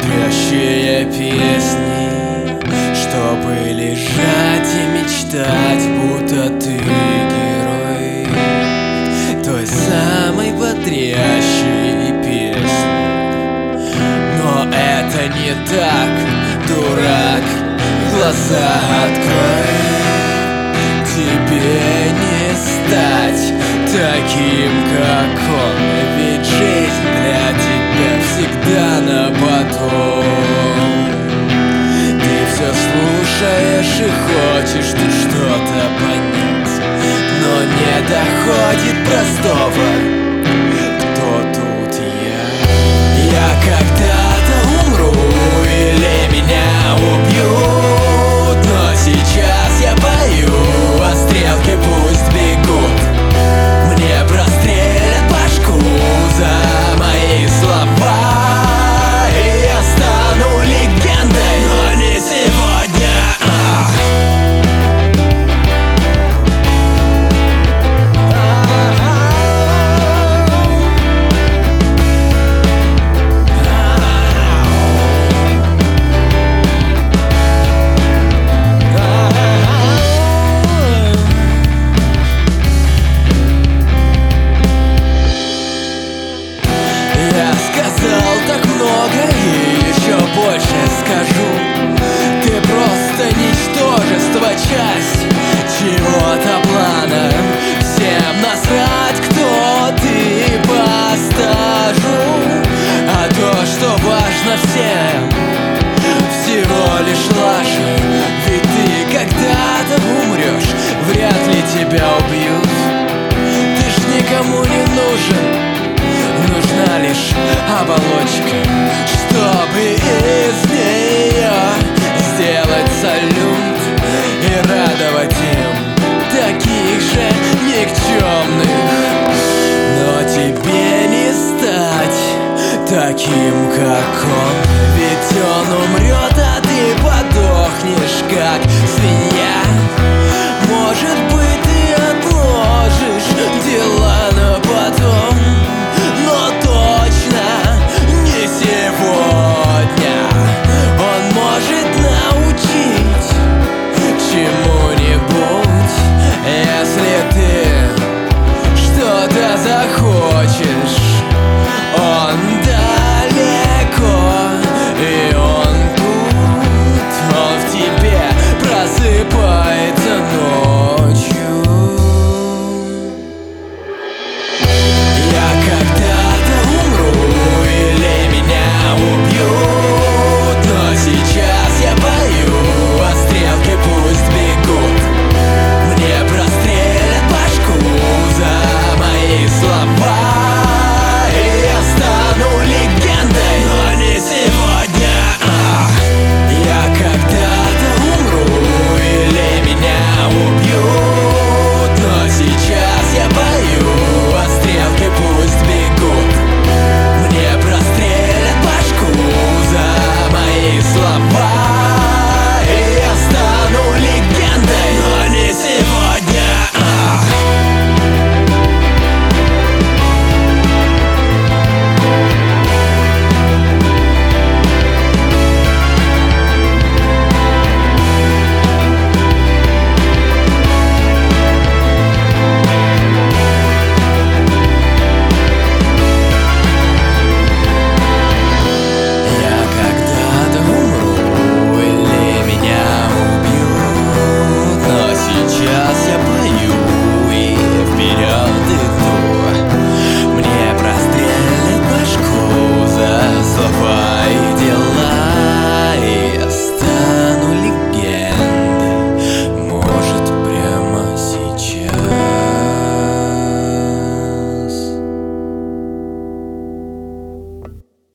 бодрящие песни, чтобы лежать и мечтать, будто ты герой той самой бодрящей песни. Но это не так, дурак, глаза открой. Тебе не стать таким, как он, ведь жизнь для тебя всегда на потом. Ты все слушаешь и хочешь тут что-то понять, но не доходит простого: кто тут я? Я когда-то умру или меня убьют, но сейчас я пою, а стрелки пусть бегут. Мне прострелят башку за мои слова, и я стану легендой, но не сегодня. Так много и еще больше скажу. Ты просто ничтожество, часть чего-то плана. Всем насрать, кто ты по стажу, а то, что важно всем, всего лишь лажа. Ведь ты когда-то умрешь, вряд ли тебя убьют. Ты ж никому не нужен, нужна лишь оболочка, чтобы из нее сделать салют и радовать им таких же никчемных. Но тебе не стать таким, как он.